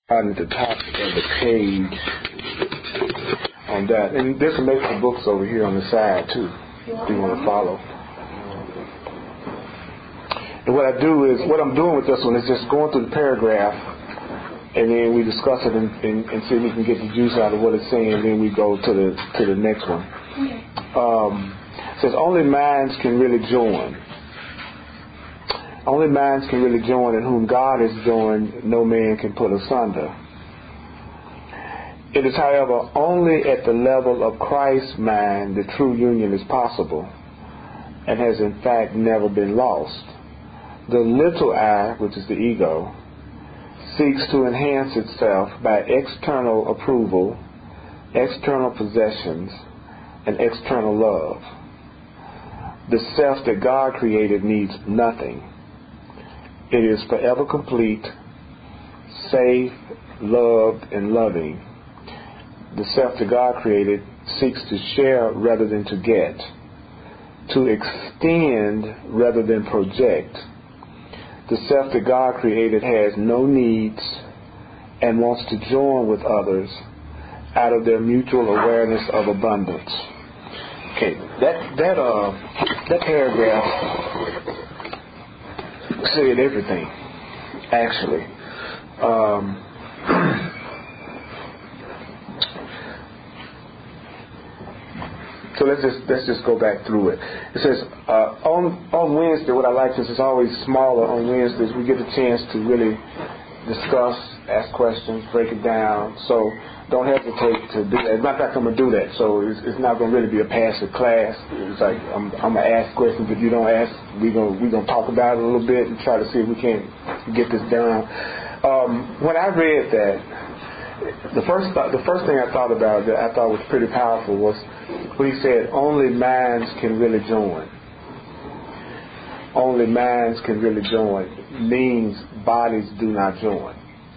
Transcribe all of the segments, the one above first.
at the top of the page on that. And there's some extra books over here on the side too, if you want to follow. And what I'm doing with this one is just going through the paragraph, and then we discuss it and see if we can get the juice out of what it's saying, and then we go to the next one. It says, only minds can really join. Only minds can really join, and whom God has joined, no man can put asunder. It is, however, only at the level of Christ's mind the true union is possible, and has in fact never been lost. The little I, which is the ego, seeks to enhance itself by external approval, external possessions, and external love. The self that God created needs nothing. It is forever complete, safe, loved, and loving. The self that God created seeks to share rather than to get, to extend rather than project. The self that God created has no needs and wants to join with others out of their mutual awareness of abundance. Okay, that paragraph said everything, actually. So let's just go back through it. It says on Wednesday, what I like, since it's always smaller on Wednesdays, we get a chance to really discuss, ask questions, break it down. So don't hesitate to do that. As a matter of fact, I'm going to do that. So it's not going to really be a passive class. It's like I'm going to ask questions. If you don't ask, we're going to talk about it a little bit and try to see if we can get this done. When I read that, the first thing I thought about that I thought was pretty powerful was when he said, only minds can really join. Only minds can really join means bodies do not join,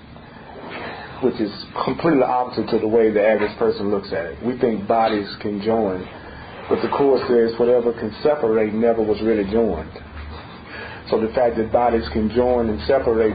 which is completely opposite to the way the average person looks at it. We think bodies can join, but the Course says whatever can separate never was really joined. So the fact that bodies can join and separate,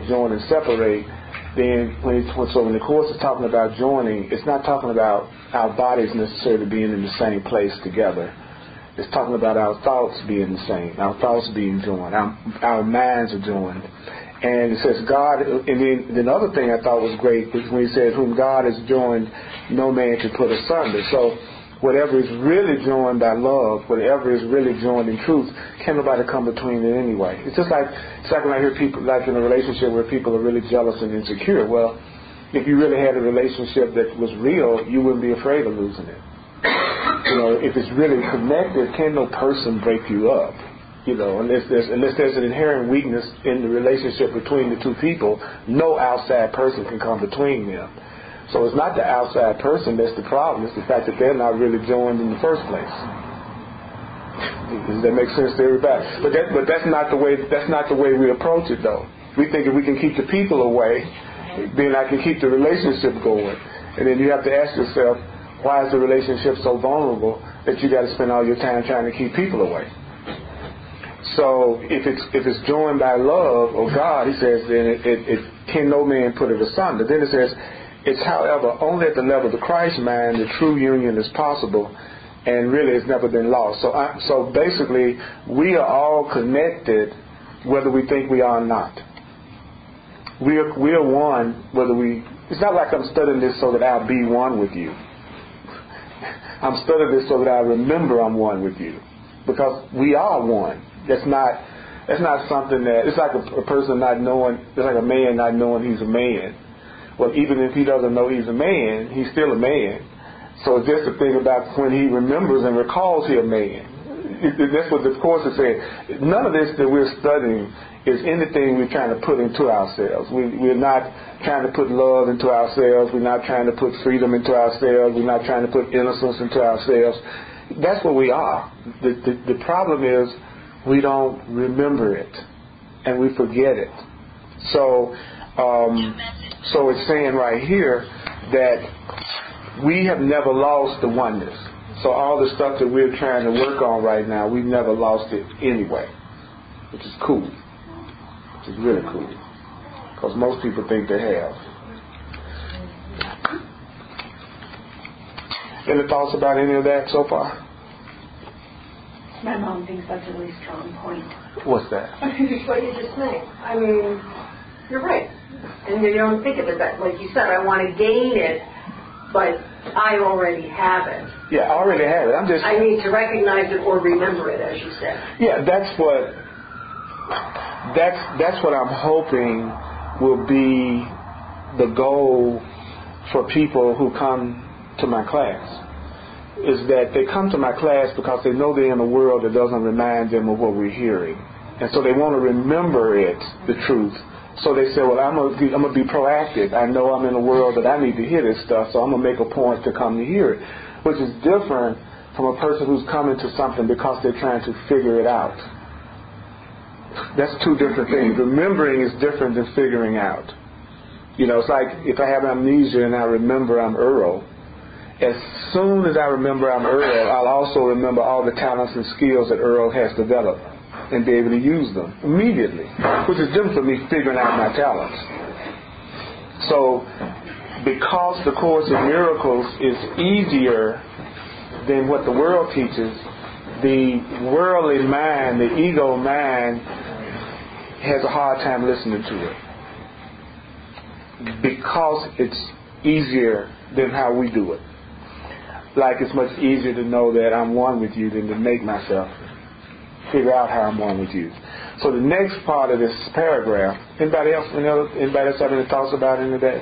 then when the Course is talking about joining, it's not talking about our bodies necessarily being in the same place together. It's talking about our thoughts being the same, our thoughts being joined, our minds are joined. And it says God, and then the other thing I thought was great was when he says, whom God has joined, no man can put asunder. So whatever is really joined by love, whatever is really joined in truth, can't nobody come between it anyway. It's like when I hear people, like in a relationship where people are really jealous and insecure. Well, if you really had a relationship that was real, you wouldn't be afraid of losing it. If it's really connected, can no person break you up? Unless there's an inherent weakness in the relationship between the two people, no outside person can come between them. So it's not the outside person that's the problem. It's the fact that they're not really joined in the first place. Does that make sense to everybody? But that's not the way we approach it, though. We think if we can keep the people away, then I can keep the relationship going. And then you have to ask yourself, why is the relationship so vulnerable that you got to spend all your time trying to keep people away? So if it's joined by love or God, he says, then it can no man put it asunder. Then it says, it's, however, only at the level of the Christ mind the true union is possible, and really it's never been lost. So basically, we are all connected, whether we think we are or not. We are one, whether we. It's not like I'm studying this so that I'll be one with you. I'm studying this so that I remember I'm one with you, because we are one. That's not something that. It's like a person not knowing. It's like a man not knowing he's a man. Well, even if he doesn't know he's a man, he's still a man. So it's just the thing about when he remembers and recalls he's a man. That's what the Course is saying. None of this that we're studying is anything we're trying to put into ourselves. We're not trying to put love into ourselves. We're not trying to put freedom into ourselves. We're not trying to put innocence into ourselves. That's what we are. The problem is we don't remember it and we forget it. So it's saying right here that we have never lost the oneness. So all the stuff that we're trying to work on right now, we've never lost it anyway, which is cool. Which is really cool, because most people think they have. Any thoughts about any of that so far? My mom thinks that's a really strong point. What's that? It's what you just saying. I mean, you're right. And you don't think of it that, like you said, I want to gain it, but I already have it. Yeah, I already have it. I need to recognize it or remember it, as you said. Yeah, that's what I'm hoping will be the goal for people who come to my class. Is that they come to my class because they know they're in a world that doesn't remind them of what we're hearing. And so they want to remember it, the truth. So they say, well, I'm going to be proactive. I know I'm in a world that I need to hear this stuff, so I'm going to make a point to come to hear it, which is different from a person who's coming to something because they're trying to figure it out. That's two different things. Remembering is different than figuring out. You know, it's like if I have amnesia and I remember I'm Earl, as soon as I remember I'm Earl, I'll also remember all the talents and skills that Earl has developed and be able to use them immediately, which is different from me figuring out my talents. So, because the Course in Miracles is easier than what the world teaches, the worldly mind, the ego mind, has a hard time listening to it. Because it's easier than how we do it. Like it's much easier to know that I'm one with you than to make myself figure out how I'm one with you. So the next part of this paragraph, anybody else have any thoughts about any of that?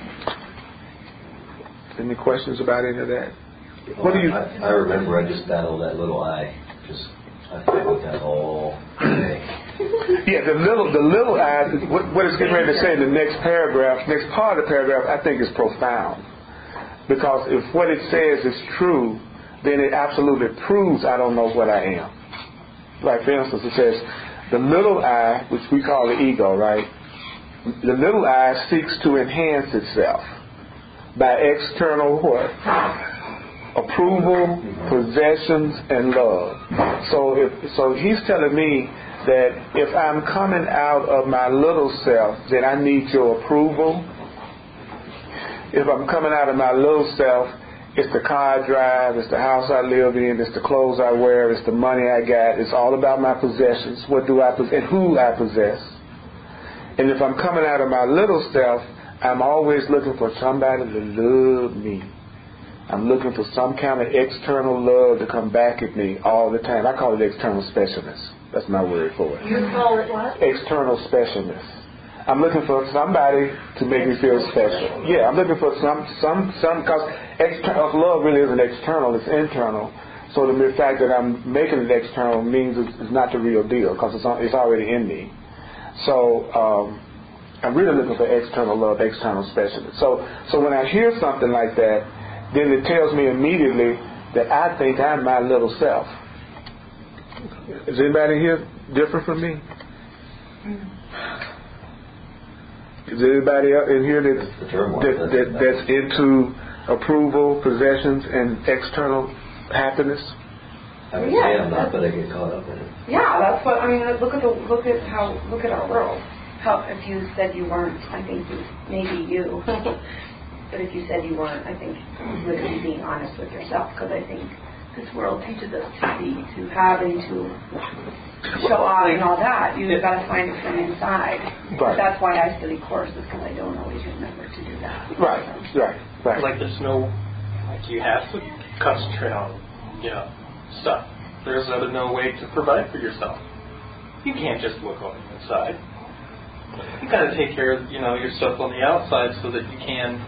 Any questions about any of that? What do you? I remember I just battled that little I. I fight with that all day. Yeah, the little I. What it's getting ready to say in the next paragraph, next part of the paragraph, I think is profound. Because if what it says is true, then it absolutely proves I don't know what I am. Like, for instance, it says, the little I, which we call the ego, right? The little I seeks to enhance itself by external what? Approval, possessions, and love. So he's telling me that if I'm coming out of my little self, then I need your approval. If I'm coming out of my little self, it's the car I drive, it's the house I live in, it's the clothes I wear, it's the money I got, it's all about my possessions, what do I possess, and who I possess. And if I'm coming out of my little self, I'm always looking for somebody to love me. I'm looking for some kind of external love to come back at me all the time. I call it external specialness. That's my word for it. You call it what? External specialness. I'm looking for somebody to make me feel special. Yeah, I'm looking for some because love really isn't external, it's internal. So the mere fact that I'm making it external means it's not the real deal because it's already in me. So I'm really looking for external love, external specialness. So when I hear something like that, then it tells me immediately that I think I'm my little self. Is anybody here different from me? Is there anybody in here that's into approval, possessions, and external happiness? I would say I'm not, but I get caught up in it. Yeah, that's what I mean. Look at our world. How if you said you weren't, I think maybe you. But if you said you weren't, I think you would be being honest with yourself. Because I think this world teaches us to have and to show off and all that. You've got to find it from inside. Right. That's why I study courses, because I don't always remember to do that. Right. Like there's no, like you have to concentrate on, stuff. There's no way to provide for yourself. You can't just look on the inside. You got to take care of, yourself on the outside so that you can,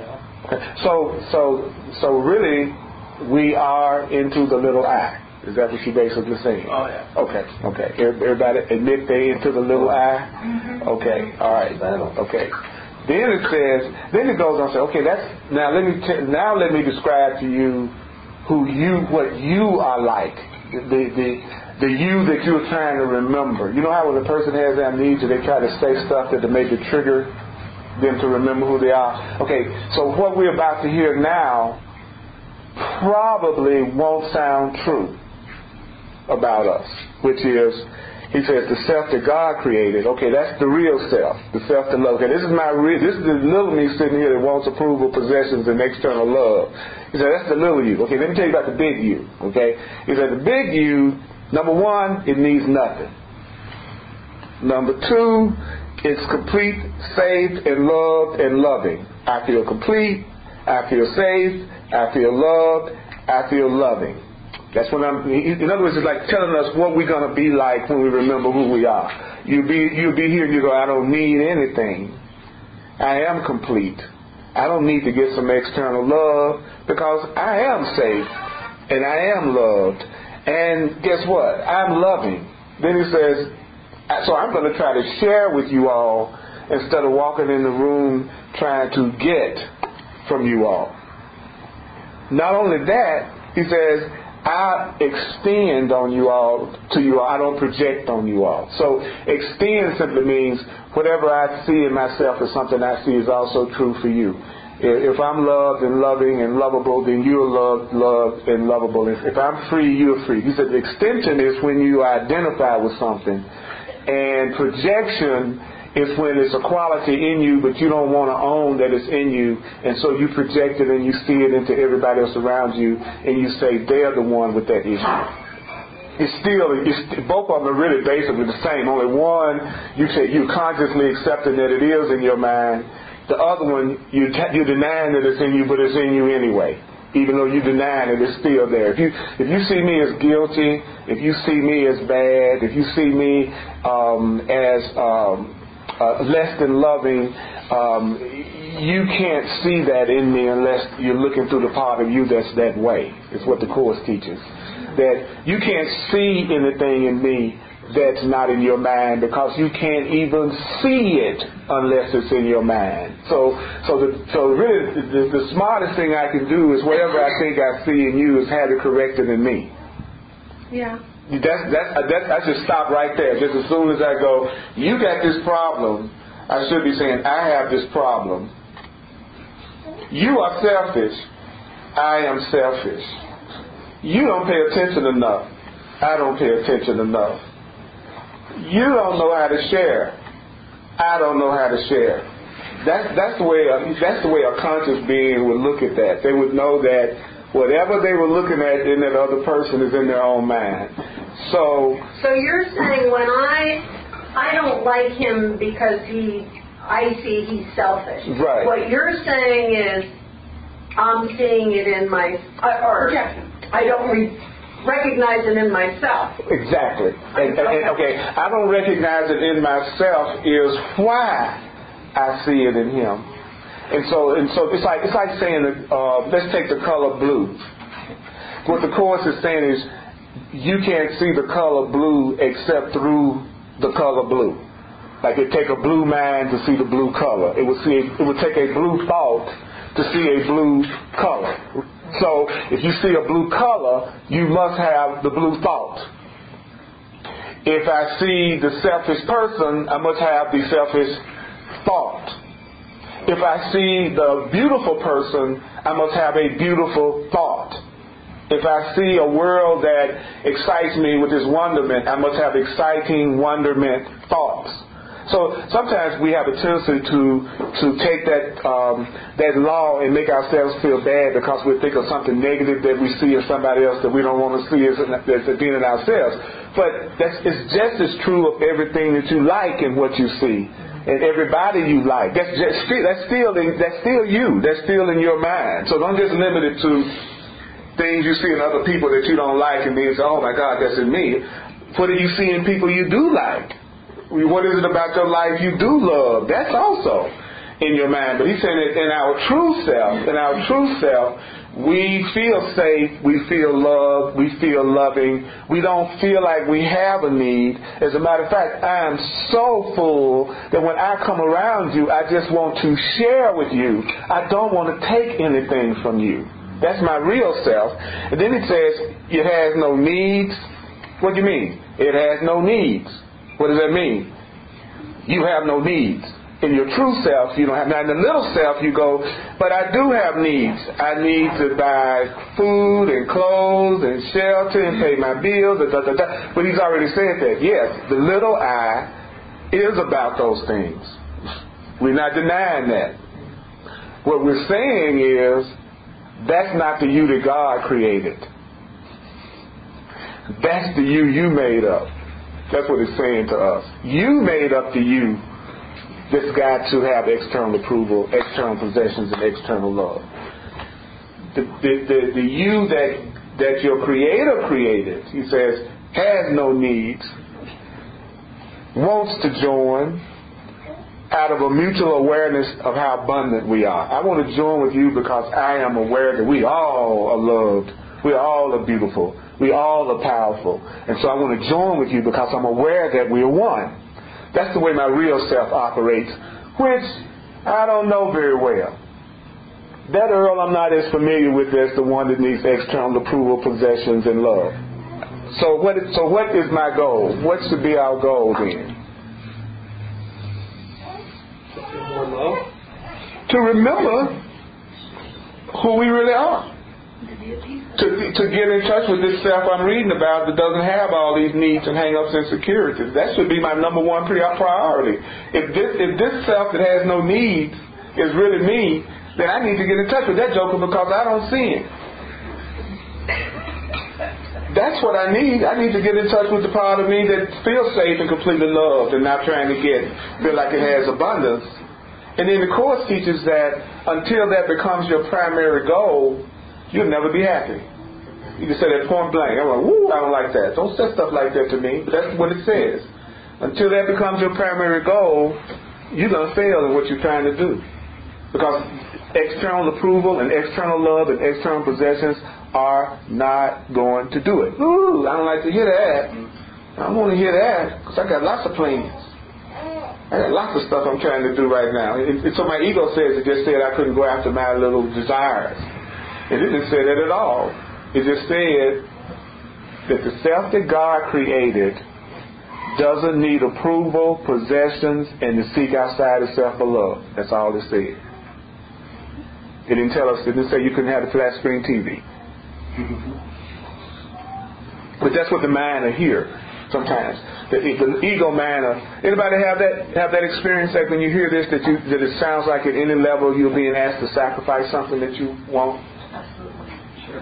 So really, we are into the little I. Is that what you're basically saying? Oh, yeah. Okay. Everybody admit they into the little I? Mm-hmm. Okay, all right. Okay. Then it goes on to say, okay, now let me describe to you what you are like. The you that you're trying to remember. You know how when a person has amnesia, they try to say stuff that to make it trigger them to remember who they are. Okay, so what we're about to hear now probably won't sound true about us, which is He says the self that God created. Okay, that's the real self, the self that love. Okay, this is the little me sitting here that wants approval, possessions, and external love. He said that's the little you. Okay, let me tell you about the big you. Okay, he said the big you, number one, it needs nothing. Number two, it's complete, saved, and loved and loving. I feel complete. I feel saved. I feel loved. I feel loving. That's when in other words, it's like telling us what we're going to be like when we remember who we are. You'll be here and you go, I don't need anything. I am complete. I don't need to get some external love because I am safe and I am loved. And guess what? I'm loving. Then he says, so I'm going to try to share with you all instead of walking in the room trying to get from you all. Not only that, he says, I extend on you all to you all. I don't project on you all. So extend simply means whatever I see in myself is something I see is also true for you. If I'm loved and loving and lovable, then you're loved and lovable. If I'm free, you're free. He said the extension is when you identify with something. And projection is when it's a quality in you, but you don't want to own that it's in you, and so you project it and you see it into everybody else around you, and you say they're the one with that issue. Both of them are really basically the same. Only one, you're consciously accepting that it is in your mind. The other one, you're denying that it's in you, but it's in you anyway. Even though you deny it, it's still there. If you see me as guilty, if you see me as bad, if you see me as less than loving, you can't see that in me unless you're looking through the part of you that's that way. It's what the Course teaches. That you can't see anything in me that's not in your mind because you can't even see it unless it's in your mind. So really the smartest thing I can do is whatever I think I see in you is have it corrected in me. Yeah. I should stop right there. Just as soon as I go, you got this problem, I should be saying, I have this problem. You are selfish. I am selfish. You don't pay attention enough. I don't pay attention enough. You don't know how to share. I don't know how to share. That's the way a conscious being would look at that. They would know that whatever they were looking at in that other person is in their own mind. So you're saying when I don't like him because I see he's selfish. Right. What you're saying is I'm seeing it in my I don't recognize it in myself. Exactly. Okay. I don't recognize it in myself is why I see it in him. And so it's like saying let's take the color blue. What the Course is saying is you can't see the color blue except through the color blue. Like it take a blue mind to see the blue color. It would take a blue thought to see a blue color. So if you see a blue color, you must have the blue thought. If I see the selfish person, I must have the selfish thought. If I see the beautiful person, I must have a beautiful thought. If I see a world that excites me with its wonderment, I must have exciting wonderment thoughts. So sometimes we have a tendency to take that law and make ourselves feel bad because we think of something negative that we see in somebody else that we don't want to see as being in ourselves. But it's just as true of everything that you like and what you see. And everybody you like. That's still you. That's still in your mind. So don't just limit it to things you see in other people that you don't like and then say, oh my God, that's in me. What do you see in people you do like? What is it about your life you do love? That's also in your mind. But he's saying that in our true self, we feel safe, we feel loved, we feel loving. We don't feel like we have a need. As a matter of fact, I am so full that when I come around you, I just want to share with you. I don't want to take anything from you. That's my real self. And then it says, it has no needs. What do you mean? It has no needs. What does that mean? You have no needs. In your true self, you don't have. Now, in the little self, you go, but I do have needs. I need to buy food and clothes and shelter and pay my bills. But he's already said that. Yes, the little I is about those things. We're not denying that. What we're saying is, that's not the you that God created. That's the you made up. That's what it's saying to us. You made up the you that's got to have external approval, external possessions, and external love. The you that your Creator created, he says, has no needs, wants to join out of a mutual awareness of how abundant we are. I want to join with you because I am aware that we all are loved. We all are beautiful. We all are powerful. And so I want to join with you because I'm aware that we are one. That's the way my real self operates, which I don't know very well. That Earl I'm not as familiar with as the one that needs external approval, possessions, and love. So what is my goal? What should be our goal then? More love. To remember who we really are. To get in touch with this self I'm reading about that doesn't have all these needs and hang-ups and securities. That should be my number one priority. If this self that has no needs is really me, then I need to get in touch with that joker because I don't see him. That's what I need. I need to get in touch with the part of me that feels safe and completely loved and not trying to feel like it has abundance. And then the Course teaches that until that becomes your primary goal, you'll never be happy. You can say that point blank. I'm like, woo, I don't like that. Don't say stuff like that to me. But that's what it says. Until that becomes your primary goal, you're going to fail in what you're trying to do. Because external approval and external love and external possessions are not going to do it. Ooh, I don't like to hear that. I don't want to hear that because I got lots of plans. I got lots of stuff I'm trying to do right now. So my ego says, it just said I couldn't go after my little desires. It didn't say that at all. It just said that the self that God created doesn't need approval, possessions, and to seek outside itself for love. That's all it said. It didn't tell us, it didn't say you couldn't have a flat screen TV. But that's what the mind will hear sometimes. The ego mind. Anybody have that experience that when you hear this that it sounds like at any level you're being asked to sacrifice something that you want? Absolutely. Sure.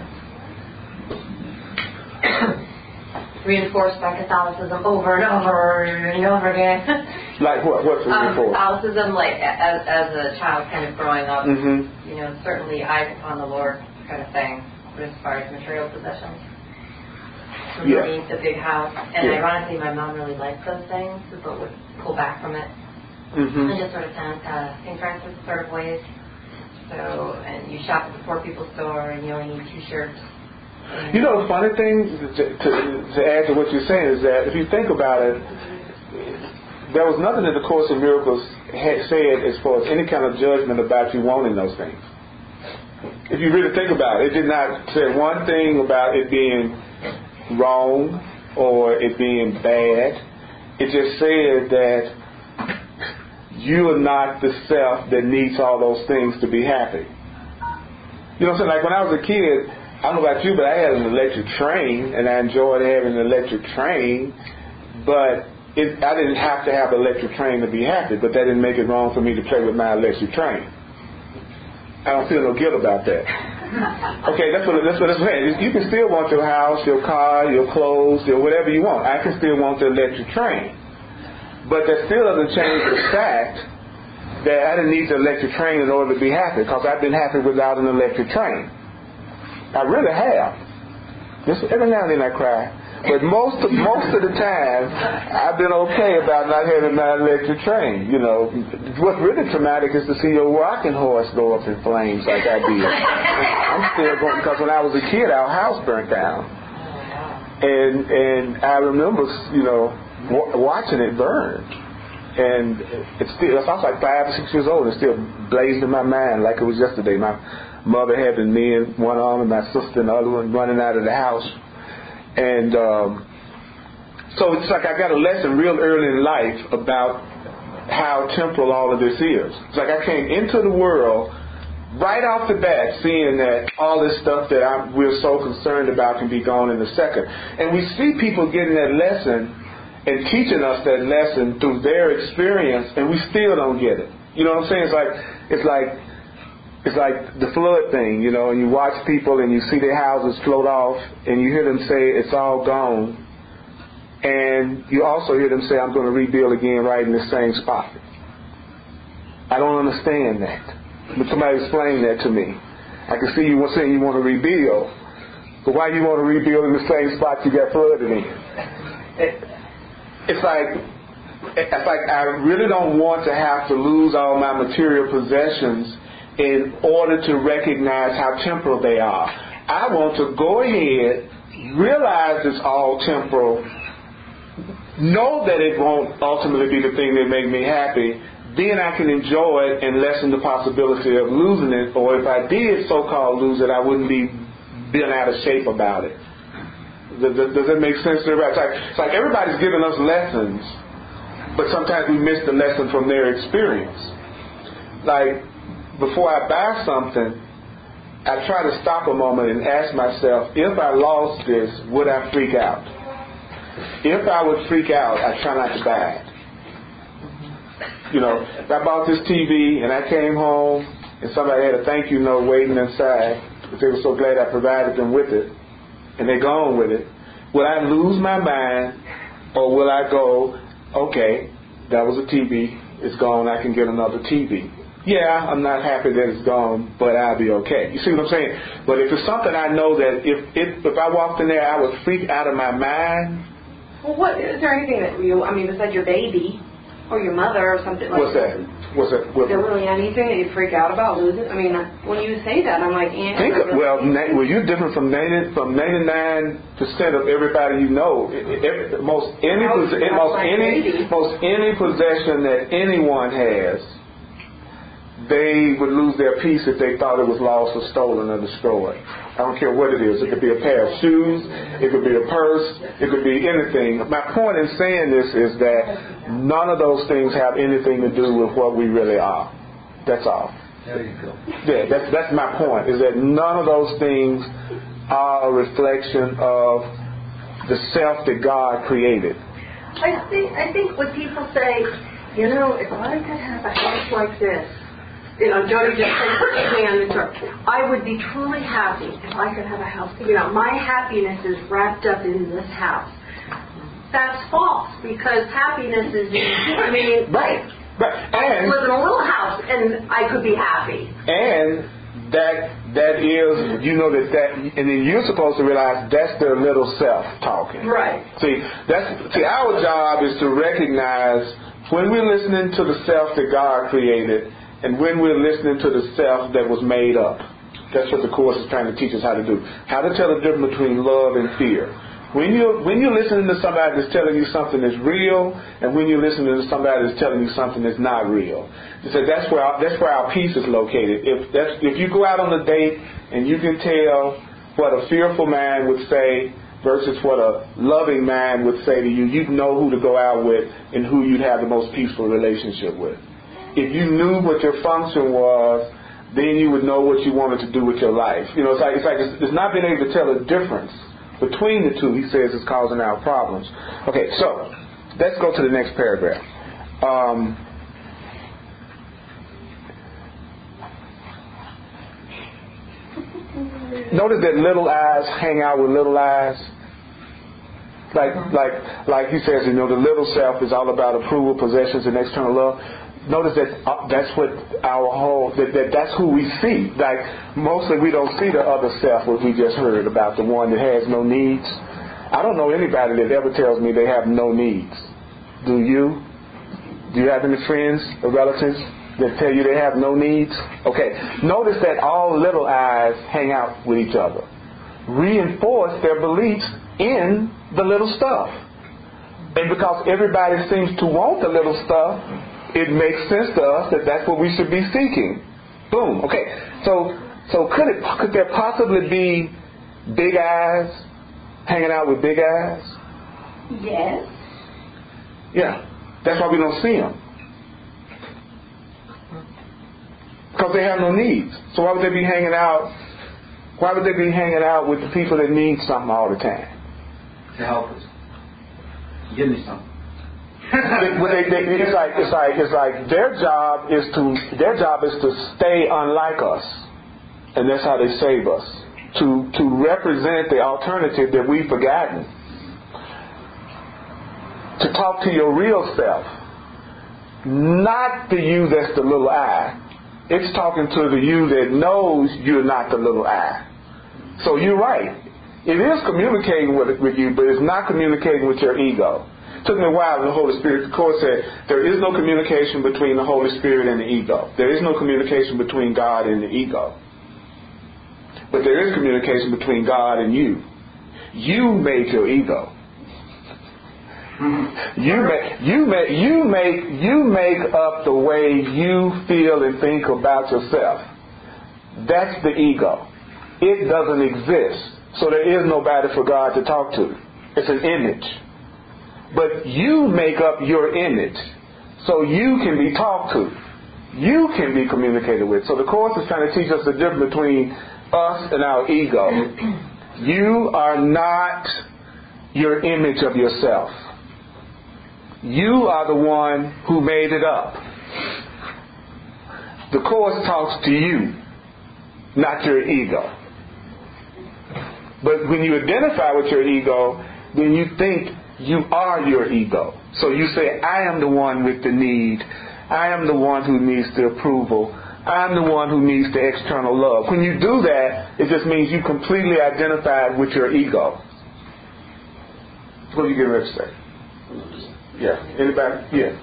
Reinforced by Catholicism over and over and over again. Like what? What's reinforced? Catholicism, like as a child kind of growing up, Mm-hmm. Certainly eyes upon the Lord kind of thing, but as far as material possessions. Money, the big house. And ironically, my mom really liked those things, but would pull back from it. Mm-hmm. And just sort of St. Francis sort of ways. So, and you shop at the poor people's store and you only need 2 shirts. The funny thing to add to what you're saying is that if you think about it, there was nothing that the Course in Miracles had said as far as any kind of judgment about you wanting those things. If you really think about it, it did not say one thing about it being wrong or it being bad. It just said that you are not the self that needs all those things to be happy. You know what I'm saying? Like when I was a kid, I don't know about you, but I had an electric train and I enjoyed having an electric train, but I didn't have to have an electric train to be happy, but that didn't make it wrong for me to play with my electric train. I don't feel no guilt about that. Okay, that's what it's saying. You can still want your house, your car, your clothes, your whatever you want. I can still want the electric train. But that still doesn't change the fact that I didn't need the electric train in order to be happy, because I've been happy without an electric train. I really have. Just every now and then I cry. But most of the time, I've been okay about not having my electric train. What's really traumatic is to see your rocking horse go up in flames like I did. I'm still going, because when I was a kid, our house burnt down, and I remember, watching it burn, and it's still. I was like 5 or 6 years old, and it still blazed in my mind like it was yesterday. My mother having me in one arm and my sister in the other one, running out of the house. And so it's like I got a lesson real early in life about how temporal all of this is. It's like I came into the world right off the bat seeing that all this stuff that we're so concerned about can be gone in a second. And we see people getting that lesson and teaching us that lesson through their experience, and we still don't get it. You know what I'm saying? It's like the flood thing, you know, and you watch people and you see their houses float off and you hear them say it's all gone. And you also hear them say, I'm going to rebuild again right in the same spot. I don't understand that. But somebody explain that to me. I can see you saying you want to rebuild, but why do you want to rebuild in the same spot you got flooded in? It's like I really don't want to have to lose all my material possessions in order to recognize how temporal they are. I want to go ahead, realize it's all temporal, know that it won't ultimately be the thing that make me happy, then I can enjoy it and lessen the possibility of losing it, or if I did so-called lose it, I wouldn't be bent out of shape about it. Does that make sense to everybody? It's like everybody's giving us lessons, but sometimes we miss the lesson from their experience. Like, before I buy something, I try to stop a moment and ask myself, if I lost this, would I freak out? If I would freak out, I try not to buy it. You know, if I bought this TV and I came home and somebody had a thank you note waiting inside, because they were so glad I provided them with it, and they're gone with it, will I lose my mind, or will I go, okay, that was a TV, it's gone, I can get another TV? Yeah, I'm not happy that it's gone, but I'll be okay. You see what I'm saying? But if it's something I know that if I walked in there, I would freak out of my mind. Well, is there anything that besides your baby or your mother or something like that? What's that? Is there really anything that you freak out about losing? I mean, when you say that, I'm like, you're different from 99% of everybody you know. Most any possession that anyone has, they would lose their peace if they thought it was lost or stolen or destroyed. I don't care what it is. It could be a pair of shoes. It could be a purse. It could be anything. My point in saying this is that none of those things have anything to do with what we really are. That's all. There you go. Yeah, that's my point, is that none of those things are a reflection of the self that God created. I think when people say, if I could have a house like this, Jody just said, put your hand in the door. I would be truly happy if I could have a house. My happiness is wrapped up in this house. That's false, because happiness is right. I live in a little house and I could be happy. And that is, and then you're supposed to realize that's their little self talking. Right. See, our job is to recognize when we're listening to the self that God created, and when we're listening to the self that was made up. That's what the Course is trying to teach us how to do. How to tell the difference between love and fear. When you're listening to somebody that's telling you something that's real, and when you're listening to somebody that's telling you something that's not real. So that's where our peace is located. If you go out on a date and you can tell what a fearful man would say versus what a loving man would say to you, you'd know who to go out with and who you'd have the most peaceful relationship with. If you knew what your function was, then you would know what you wanted to do with your life. It's not being able to tell the difference between the two, he says, is causing our problems. Okay, so let's go to the next paragraph. Notice that little eyes hang out with little eyes. Like he says, the little self is all about approval, possessions, and external love. Notice that's what that's who we see. Like, mostly we don't see the other self, what we just heard about, the one that has no needs. I don't know anybody that ever tells me they have no needs. Do you? Do you have any friends or relatives that tell you they have no needs? Okay. Notice that all little eyes hang out with each other. Reinforce their beliefs in the little stuff. And because everybody seems to want the little stuff, it makes sense to us that that's what we should be seeking. Boom. Okay. So could there possibly be big eyes hanging out with big eyes? Yes. Yeah. That's why we don't see them. Because they have no needs. So why would they be hanging out? Why would they be hanging out with the people that need something all the time? To help us. Give me something. It's like their job is to stay unlike us, and that's how they save us. To represent the alternative that we've forgotten. To talk to your real self, not the you that's the little I. It's talking to the you that knows you're not the little I. So you're right. It is communicating with you, but it's not communicating with your ego. It took me a while when the Holy Spirit, the Course said, there is no communication between the Holy Spirit and the ego. There is no communication between God and the ego. But there is communication between God and you. You made your ego. You make up the way you feel and think about yourself. That's the ego. It doesn't exist. So there is nobody for God to talk to. It's an image. But you make up your image. So you can be talked to. You can be communicated with. So the Course is trying to teach us the difference between us and our ego. You are not your image of yourself. You are the one who made it up. The Course talks to you, not your ego. But when you identify with your ego, then you think you are your ego. So you say, I am the one with the need. I am the one who needs the approval. I'm the one who needs the external love. When you do that, it just means you completely identified with your ego. What are you getting ready to say? Yeah. Anybody? Yeah.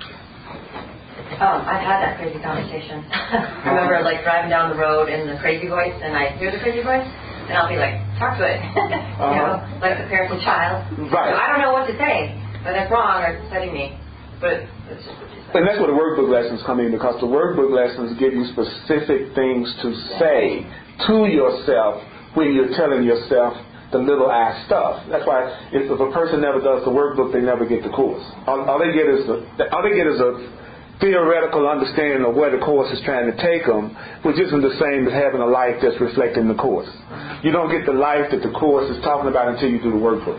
I've had that crazy conversation. I remember driving down the road in the crazy voice, and I hear the crazy voice, and I'll be like, talk to it. You know, like the parent and child. Right. So I don't know what to say, but that's wrong or it's upsetting me. But it's just what you say. And that's where the workbook lessons come in, because the workbook lessons give you specific things to say to yourself when you're telling yourself the little I stuff. That's why if a person never does the workbook, they never get the Course. All they get is a theoretical understanding of where the Course is trying to take them, which isn't the same as having a life that's reflecting the Course. You don't get the life that the Course is talking about until you do the workbook.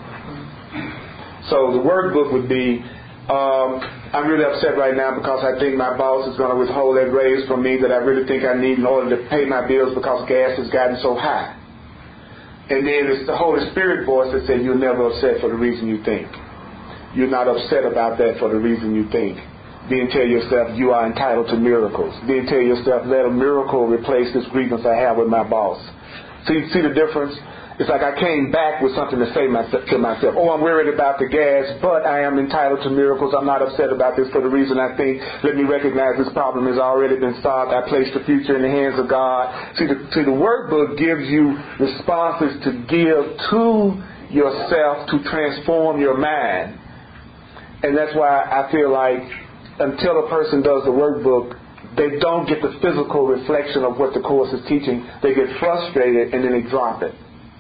So the workbook would be, I'm really upset right now because I think my boss is going to withhold that raise from me that I really think I need in order to pay my bills because gas has gotten so high. And then it's the Holy Spirit voice that says you're never upset for the reason you think. You're not upset about that for the reason you think. Then tell yourself you are entitled to miracles. Then tell yourself, let a miracle replace this grievance I have with my boss. See the difference? It's like I came back with something to say to myself. Oh, I'm worried about the gas, but I am entitled to miracles. I'm not upset about this for the reason I think. Let me recognize this problem has already been solved. I place the future in the hands of God. See, the workbook gives you responses to give to yourself to transform your mind. And that's why I feel like until a person does the workbook, they don't get the physical reflection of what the Course is teaching. They get frustrated and then they drop it.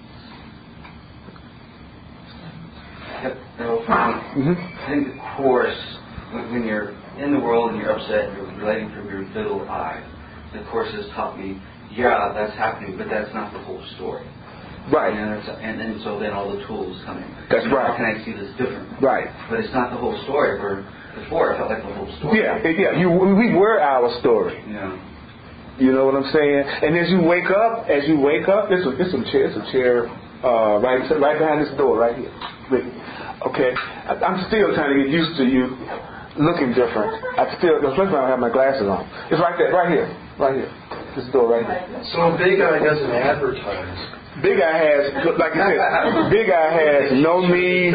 I think the Course, when you're in the world and you're upset and you're relating from your little I, the Course has taught me, yeah, that's happening, but that's not the whole story. Right. And then so then all the tools come in. That's right. How can I see this differently? Right. But it's not the whole story. Before, it felt like the whole story. Yeah. We were our story. Yeah. You know what I'm saying? And as you wake up, it's a chair right behind this door right here. Okay. I'm still trying to get used to you looking different. Especially when I have my glasses on. It's right there, right here. This door right here. So Big Eye doesn't advertise. Big Eye has, like you said, Big Eye has no need.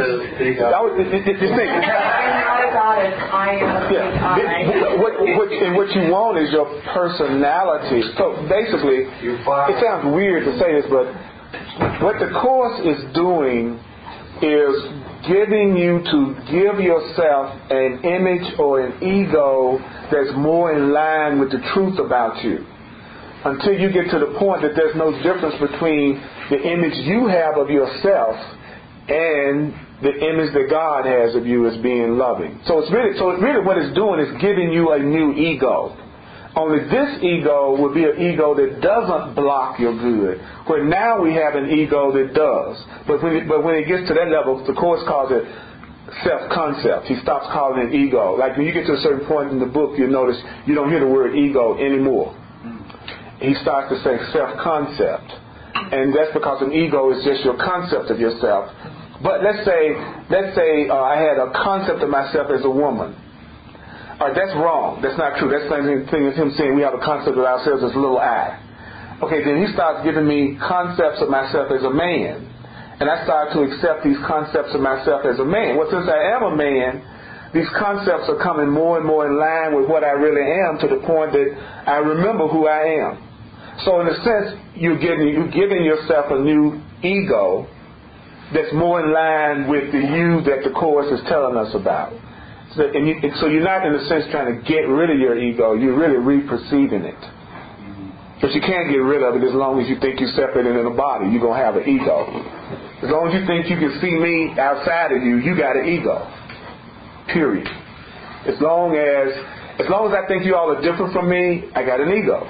What you want is your personality. So basically, it sounds weird to say this, but what the Course is doing is getting you to give yourself an image or an ego that's more in line with the truth about you. Until you get to the point that there's no difference between the image you have of yourself and the image that God has of you as being loving. So it's really what it's doing is giving you a new ego Only this ego would be an ego that doesn't block your good. Where now we have an ego that does. But when it gets to that level, the Course calls it self-concept. He stops calling it ego. Like when you get to a certain point in the book, you'll notice you don't hear the word ego anymore. He starts to say self-concept. And that's because an ego is just your concept of yourself. But let's say I had a concept of myself as a woman. All right, that's wrong. That's not true. That's the same thing as him saying we have a concept of ourselves as little I. Okay, then he starts giving me concepts of myself as a man. And I start to accept these concepts of myself as a man. Well, since I am a man, these concepts are coming more and more in line with what I really am, to the point that I remember who I am. So in a sense, you're giving yourself a new ego that's more in line with the you that the Course is telling us about. So you're not, in a sense, trying to get rid of your ego. You're really reperceiving it. But you can't get rid of it as long as you think you're separated in a body. You're going to have an ego. As long as you think you can see me outside of you, you got an ego. Period. As long as I think you all are different from me, I got an ego.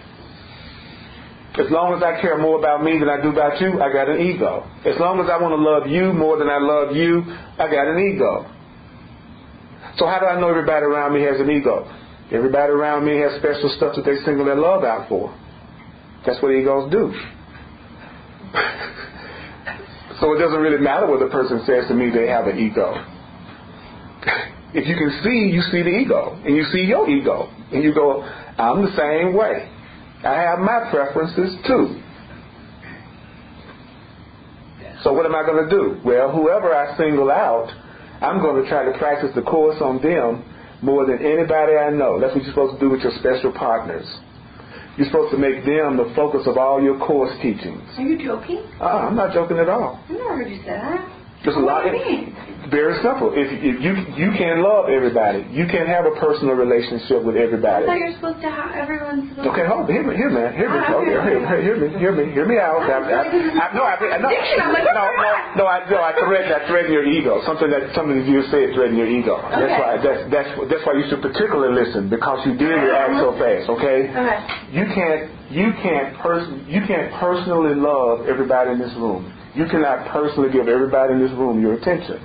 As long as I care more about me than I do about you, I got an ego. As long as I want to love you more than I love you, I got an ego. So how do I know everybody around me has an ego? Everybody around me has special stuff that they single their love out for. That's what egos do. So it doesn't really matter what the person says to me, they have an ego. If you can see, you see the ego. And you see your ego. And you go, I'm the same way. I have my preferences too. So what am I going to do? Well, whoever I single out, I'm going to try to practice the Course on them more than anybody I know. That's what you're supposed to do with your special partners. You're supposed to make them the focus of all your Course teachings. Are you joking? I'm not joking at all. I never heard you say that. Just a lot. What do you mean? Very simple. If you can't love everybody, you can't have a personal relationship with everybody. I thought you're supposed to have everyone's. Okay, hold on. Hear me, man. Hear me out. I threaten your ego. Something that you say threaten your ego. Okay. That's why you should particularly listen, because you did react so fast. Okay. You can't personally love everybody in this room. You cannot personally give everybody in this room your attention.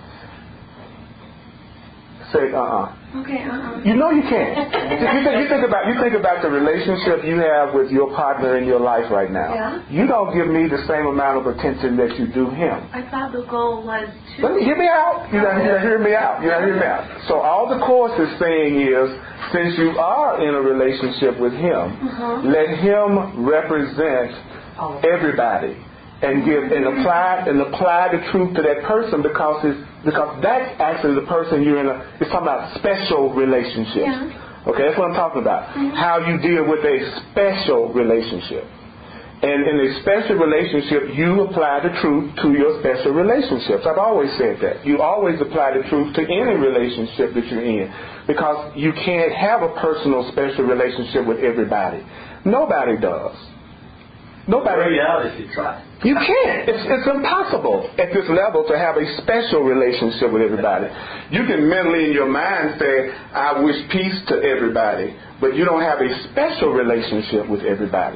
Say, Okay, You know you can't. You think about the relationship you have with your partner in your life right now. Yeah. You don't give me the same amount of attention that you do him. I thought the goal was to. Let me hear me out. You gotta hear me out. So all the Course is saying is, since you are in a relationship with him, let him represent everybody. And apply the truth to that person, because that's actually the person you're in it's talking about special relationships. Yeah. Okay, that's what I'm talking about. How you deal with a special relationship. And in a special relationship, you apply the truth to your special relationships. I've always said that. You always apply the truth to any relationship that you're in, because you can't have a personal special relationship with everybody. Nobody does. Nobody. If you try. You can't. It's impossible at this level to have a special relationship with everybody. You can mentally in your mind say, I wish peace to everybody, but you don't have a special relationship with everybody.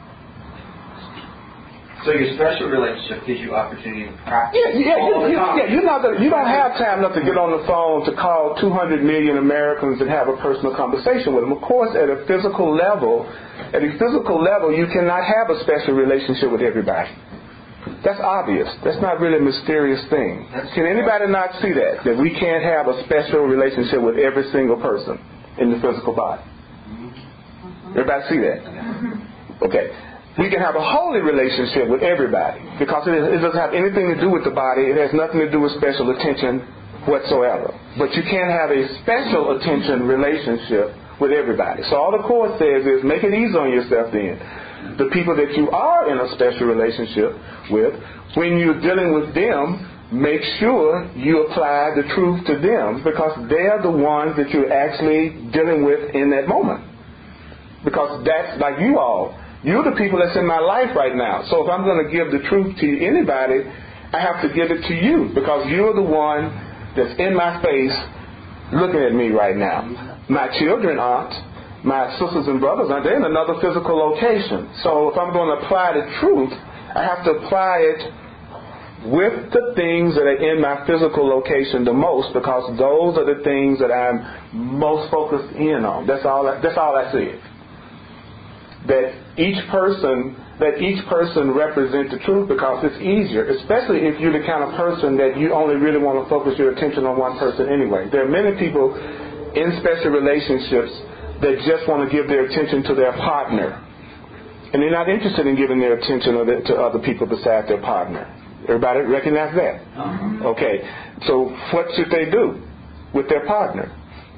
So your special relationship gives you opportunity to practice. You don't have time enough to get on the phone to call 200 million Americans and have a personal conversation with them. Of course, at a physical level, you cannot have a special relationship with everybody. That's obvious. That's not really a mysterious thing. Can anybody not see that we can't have a special relationship with every single person in the physical body? Everybody see that? Okay. We can have a holy relationship with everybody, because it doesn't have anything to do with the body. It has nothing to do with special attention whatsoever. But you can't have a special attention relationship with everybody. So all the Course says is make it easy on yourself then. The people that you are in a special relationship with, when you're dealing with them, make sure you apply the truth to them, because they're the ones that you're actually dealing with in that moment. Because that's like you all. You're the people that's in my life right now. So if I'm going to give the truth to anybody, I have to give it to you, because you're the one that's in my face looking at me right now. My children aren't. my sisters and brothers aren't. They're in another physical location. So if I'm going to apply the truth, I have to apply it with the things that are in my physical location the most, because those are the things that I'm most focused in on. That's all I said. That each person represents the truth, because it's easier, especially if you're the kind of person that you only really want to focus your attention on one person anyway. There are many people in special relationships that just want to give their attention to their partner, and they're not interested in giving their attention to other people besides their partner. Everybody recognize that? Okay. So what should they do with their partner?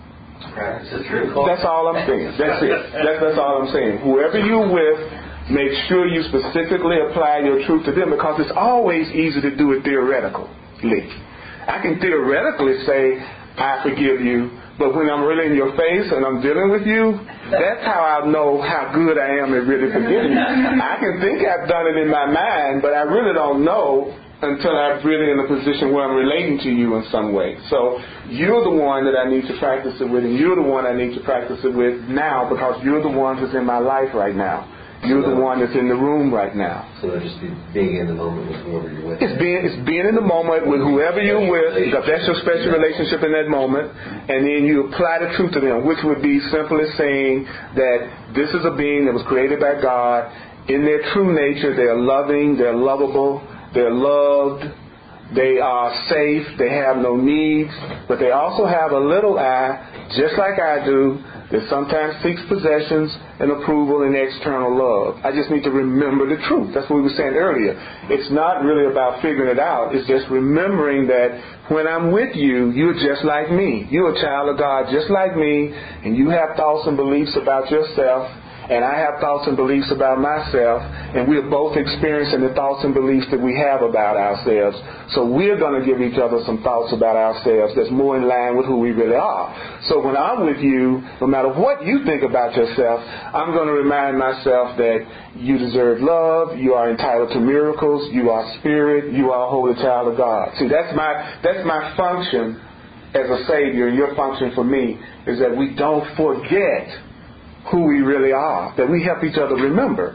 That's all I'm saying. That's it. That's all I'm saying. Whoever you're with, make sure you specifically apply your truth to them, because it's always easy to do it theoretically. I can theoretically say, I forgive you, but when I'm really in your face and I'm dealing with you, that's how I know how good I am at really forgiving you. I can think I've done it in my mind, but I really don't know until I'm really in a position where I'm relating to you in some way. So you're the one that I need to practice it with, and you're the one I need to practice it with now, because you're the one who's in my life right now. You're the one that's in the room right now. So it'll just be being in the moment with whoever you're with. It's being in the moment with whoever you're with, because that's your special relationship in that moment, and then you apply the truth to them, which would be simply saying that this is a being that was created by God. In their true nature, they are loving, they're lovable, they're loved, they are safe, they have no needs, but they also have a little I, just like I do, that sometimes seeks possessions and approval and external love. I just need to remember the truth. That's what we were saying earlier. It's not really about figuring it out. It's just remembering that when I'm with you, you're just like me. You're a child of God just like me, and you have thoughts and beliefs about yourself, and I have thoughts and beliefs about myself, and we're both experiencing the thoughts and beliefs that we have about ourselves. So we're going to give each other some thoughts about ourselves that's more in line with who we really are. So when I'm with you, no matter what you think about yourself, I'm going to remind myself that you deserve love, you are entitled to miracles, you are spirit, you are a holy child of God. See, that's my function as a Savior, and your function for me is that we don't forget who we really are, that we help each other remember.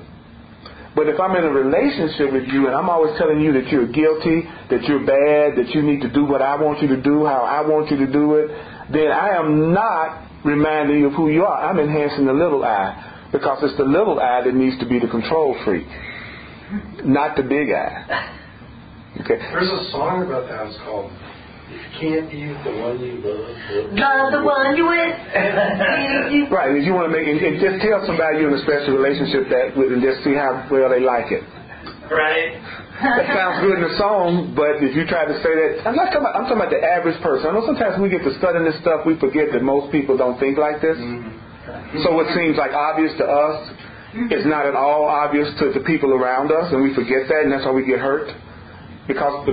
But if I'm in a relationship with you and I'm always telling you that you're guilty, that you're bad, that you need to do what I want you to do, how I want you to do it, then I am not reminding you of who you are. I'm enhancing the little I, because it's the little I that needs to be the control freak, not the big I. Okay. There's a song about that. It's called "If You Can't Be the One You Love, Love the one you with." Right. If you want to make it, and just tell somebody you're in a special relationship and just see how well they like it. Right. That sounds good in the song, but if you try to say that, I'm talking about the average person. I know sometimes we get to studying this stuff, we forget that most people don't think like this. Mm-hmm. So what seems like obvious to us is not at all obvious to the people around us, and we forget that, and that's why we get hurt. Because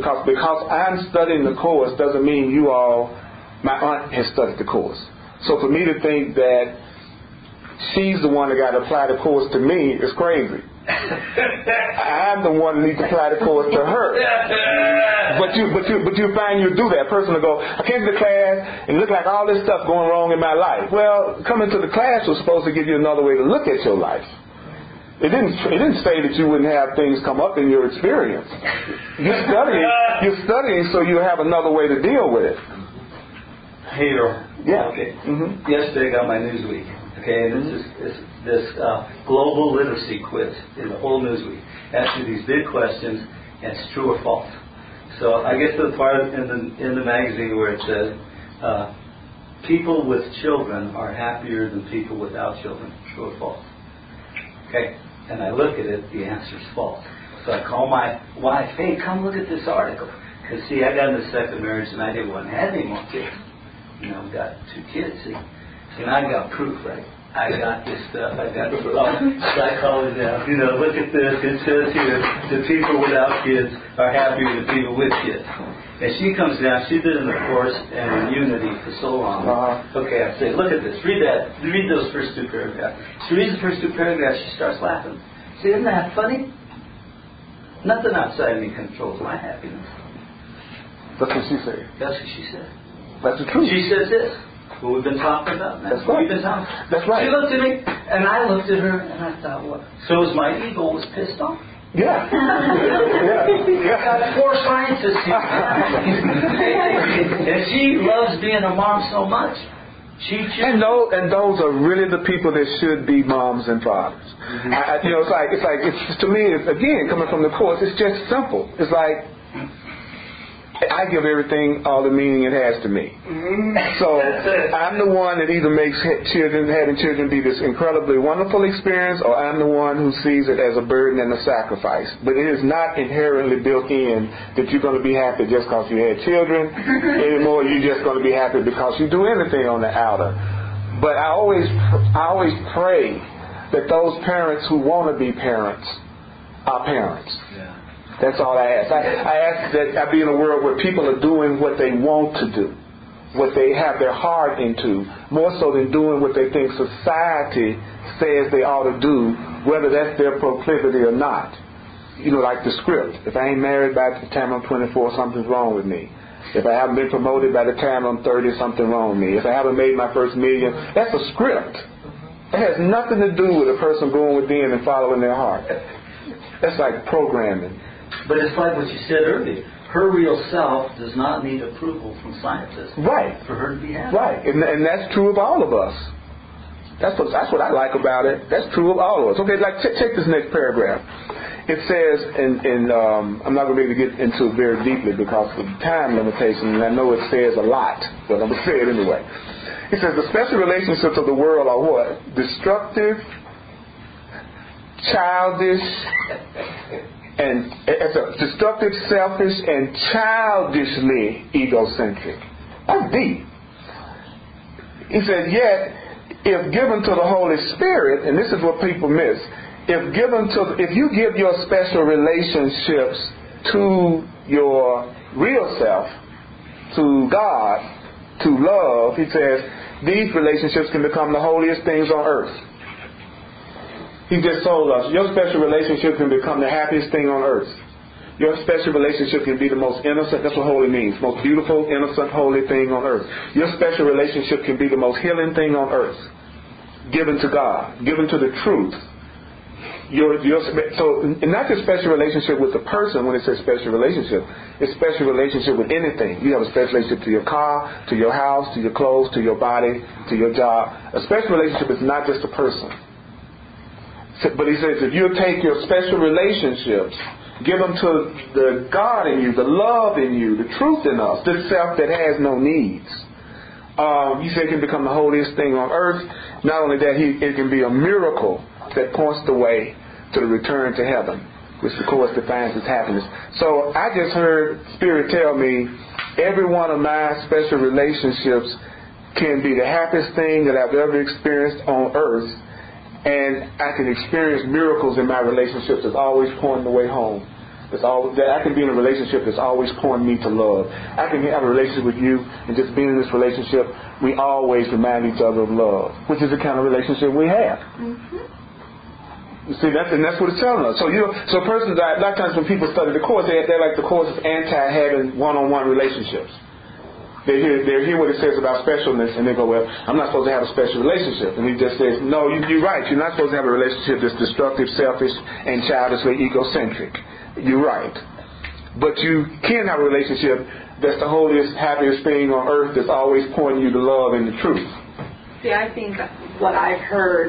I'm studying the course doesn't mean you all, my aunt has studied the course. So for me to think that she's the one that got to apply the course to me is crazy. I'm the one that needs to apply the course to her. But you find you do that. A person will go, I came to the class and look like all this stuff going wrong in my life. Well, coming to the class was supposed to give you another way to look at your life. It didn't say that you wouldn't have things come up in your experience. You're studying so you have another way to deal with it. Hey, Earl. Yeah. Okay. Mm-hmm. Yesterday I got my Newsweek. Okay, and this global literacy quiz in the whole Newsweek. Asks you these big questions, and it's true or false. So I get to the part in the magazine where it says people with children are happier than people without children. True or false? Okay. And I look at it, the answer is false. So I call my wife, hey, come look at this article. Because, see, I got in a second marriage and I didn't want to have any more kids. You know, I've got 2 kids, see. And I got proof, right? I got this stuff. I got psychology now. You know, look at this. It says here that people without kids are happier than people with kids. And she comes down. She's been in the course and in Unity for so long. Okay, I say, look at this. Read that. Read those first 2 paragraphs. She reads the first 2 paragraphs. She starts laughing. See, isn't that funny? Nothing outside of me controls my happiness. That's what she said. That's what she said. That's the truth. She says this. what we've been talking about. That's right. That's right. She looked at me, and I looked at her, and I thought, what? So was my ego was pissed off? Yeah. Got 4 scientists here. And she loves being a mom so much. And those are really the people that should be moms and fathers. It's to me, again, coming from the Course, it's just simple. It's like, I give everything all the meaning it has to me. So I'm the one that either makes having children be this incredibly wonderful experience, or I'm the one who sees it as a burden and a sacrifice. But it is not inherently built in that you're going to be happy just because you had children anymore. You're just going to be happy because you do anything on the outer. But I always pray that those parents who want to be parents are parents. Yeah. That's all I ask. I ask that I be in a world where people are doing what they want to do, what they have their heart into, more so than doing what they think society says they ought to do, whether that's their proclivity or not. Like the script. If I ain't married by the time I'm 24, something's wrong with me. If I haven't been promoted by the time I'm 30, something wrong with me. If I haven't made my first million, that's a script. It has nothing to do with a person going within and following their heart. That's like programming. But it's like what you said earlier. Her real self does not need approval from scientists. Right. For her to be happy. Right. And that's true of all of us. That's what I like about it. That's true of all of us. Okay, check this next paragraph. It says, I'm not going to be able to get into it very deeply because of the time limitation, and I know it says a lot, but I'm going to say it anyway. It says, the special relationships of the world are what? Destructive, childish, and it's destructive, selfish, and childishly egocentric. That's deep. He said, yet, if given to the Holy Spirit, and this is what people miss, if you give your special relationships to your real self, to God, to love, he says, these relationships can become the holiest things on earth. He just told us, your special relationship can become the happiest thing on earth. Your special relationship can be the most innocent, that's what holy means, most beautiful, innocent, holy thing on earth. Your special relationship can be the most healing thing on earth. Given to God, given to the truth. And not just special relationship with the person when it says special relationship, it's special relationship with anything. You have a special relationship to your car, to your house, to your clothes, to your body, to your job. A special relationship is not just a person. But he says, if you take your special relationships, give them to the God in you, the love in you, the truth in us, this self that has no needs. He said it can become the holiest thing on earth. Not only that, it can be a miracle that points the way to the return to heaven, which of course defines its happiness. So I just heard Spirit tell me every one of my special relationships can be the happiest thing that I've ever experienced on earth. And I can experience miracles in my relationships that's always pointing the way home. I can be in a relationship that's always pointing me to love. I can have a relationship with you, and just being in this relationship, we always remind each other of love, which is the kind of relationship we have. Mm-hmm. You see, that's what it's telling us. So a person, a lot of times when people study the Course, they're like the Course is anti-having one-on-one relationships. They hear what it says about specialness, and they go, well, I'm not supposed to have a special relationship. And he just says, no, you're right. You're not supposed to have a relationship that's destructive, selfish, and childishly egocentric. You're right. But you can have a relationship that's the holiest, happiest thing on earth that's always pointing you to love and the truth. See, I think what I've heard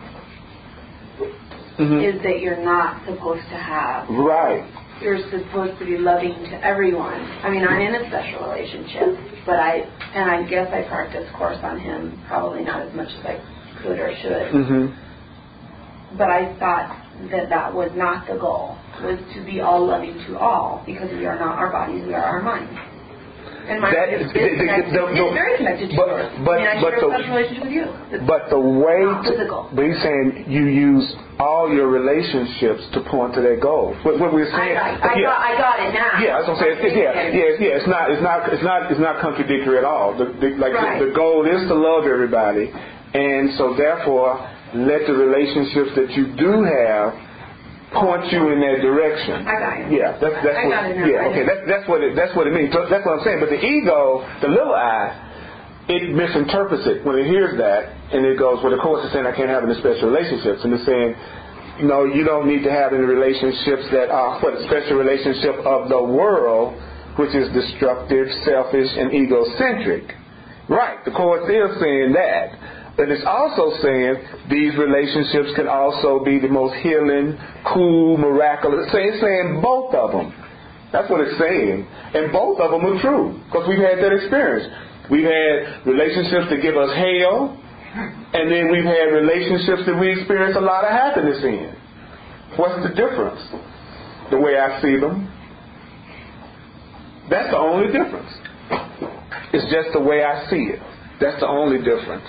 is that you're not supposed to have. Right. You're supposed to be loving to everyone. I mean, I'm in a special relationship, but I guess I practice Course on him, probably not as much as I could or should. Mm-hmm. But I thought that was not the goal, was to be all loving to all, because we are not our bodies, we are our minds. And my mind is very connected to yours. I share a special relationship with you. But the way, but he's saying you use all your relationships to point to that goal. What we're saying, I got it now. Yeah, that's what I'm saying. It's not contradictory at all. The goal is to love everybody, and so therefore, let the relationships that you do have point you in that direction. I got it. Yeah, that's what. Yeah, okay. That's what it means. So that's what I'm saying. But the ego, the little I, it misinterprets it when it hears that, and it goes, well, the Course is saying I can't have any special relationships. And it's saying, no, you don't need to have any relationships that are special relationship of the world, which is destructive, selfish, and egocentric. Right, the Course is saying that. But it's also saying these relationships can also be the most healing, cool, miraculous. It's saying both of them. That's what it's saying. And both of them are true, because we've had that experience. We've had relationships that give us hell, and then we've had relationships that we experience a lot of happiness in. What's the difference? The way I see them. That's the only difference. It's just the way I see it. That's the only difference.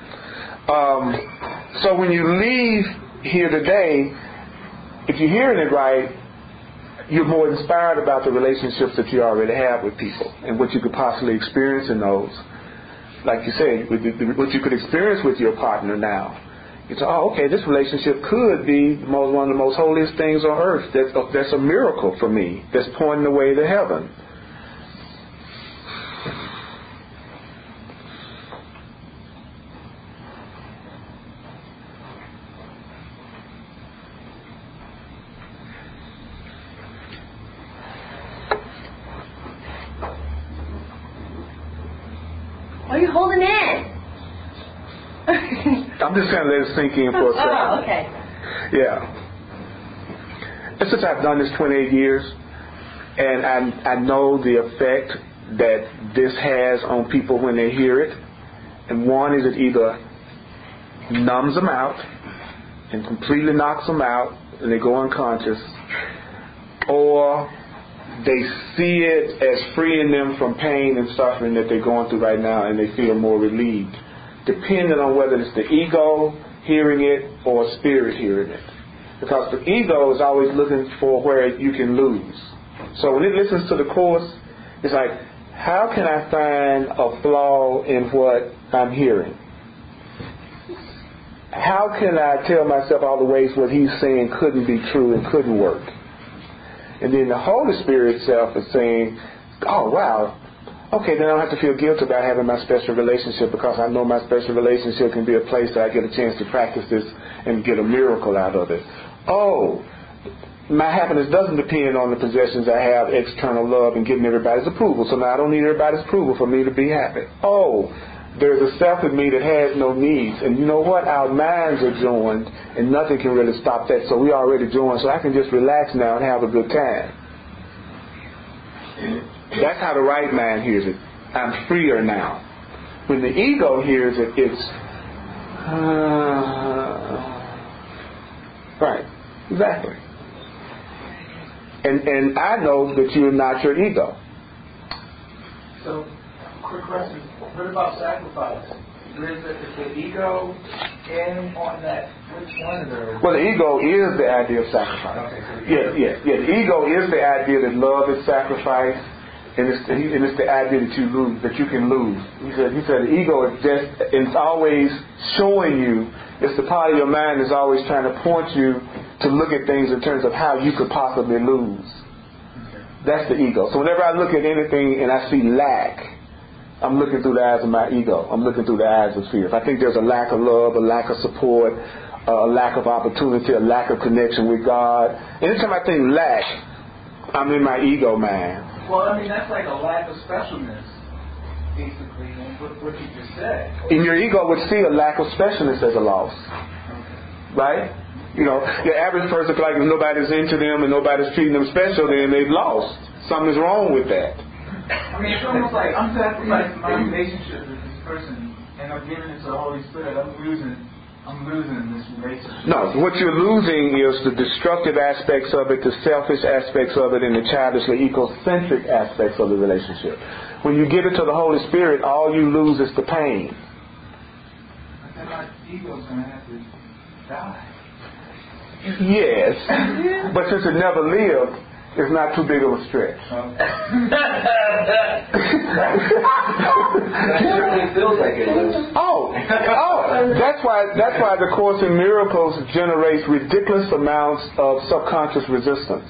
So when you leave here today, if you're hearing it right, you're more inspired about the relationships that you already have with people and what you could possibly experience in those. Like you said, what you could experience with your partner now. You say, oh, okay, this relationship could be one of the most holiest things on earth. That's a miracle for me. That's pointing the way to heaven. What are you holding in? I'm just going to let it sink in for a second. Oh, okay. Yeah. And since I've done this 28 years, and I know the effect that this has on people when they hear it. And one is it either numbs them out and completely knocks them out and they go unconscious, or they see it as freeing them from pain and suffering that they're going through right now, and they feel more relieved, depending on whether it's the ego hearing it or spirit hearing it. Because the ego is always looking for where you can lose. So when it listens to the Course, it's like, how can I find a flaw in what I'm hearing? How can I tell myself all the ways what he's saying couldn't be true and couldn't work? And then the Holy Spirit itself is saying, oh, wow, okay, then I don't have to feel guilty about having my special relationship, because I know my special relationship can be a place that I get a chance to practice this and get a miracle out of it. Oh, my happiness doesn't depend on the possessions I have, external love, and getting everybody's approval. So now I don't need everybody's approval for me to be happy. Oh, there's a self in me that has no needs. And you know what? Our minds are joined, and nothing can really stop that. So we already joined, so I can just relax now and have a good time. That's how the right mind hears it. I'm freer now. When the ego hears it, it's right. Exactly. And I know that you're not your ego. So, quick question. What about sacrifice? Is the ego in on that? Which one of those? Well, the ego is the idea of sacrifice. Okay, so yeah. The ego is the idea that love is sacrifice, and it's the idea that you lose, that you can lose. He said the ego is it's always showing you. It's the part of your mind that's always trying to point you to look at things in terms of how you could possibly lose. That's the ego. So whenever I look at anything and I see lack, I'm looking through the eyes of my ego. I'm looking through the eyes of fear. If I think there's a lack of love, a lack of support, a lack of opportunity, a lack of connection with God, anytime I think lack, I'm in my ego mind. Well, I mean, that's like a lack of specialness, basically, in what you just said. And your ego would see a lack of specialness as a loss. Right? You know, the average person feels like if nobody's into them and nobody's treating them special, then they've lost. Something's wrong with that. I mean, it's almost like I'm sacrificing my relationship with this person, and I'm giving it to the Holy Spirit. I'm losing this relationship. No, what you're losing is the destructive aspects of it, the selfish aspects of it, and the childishly egocentric aspects of the relationship. When you give it to the Holy Spirit, all you lose is the pain. But then my ego's going to have to die. Yes, but since it never lived, it's not too big of a stretch. It certainly feels like it lives. Oh, that's why the Course in Miracles generates ridiculous amounts of subconscious resistance.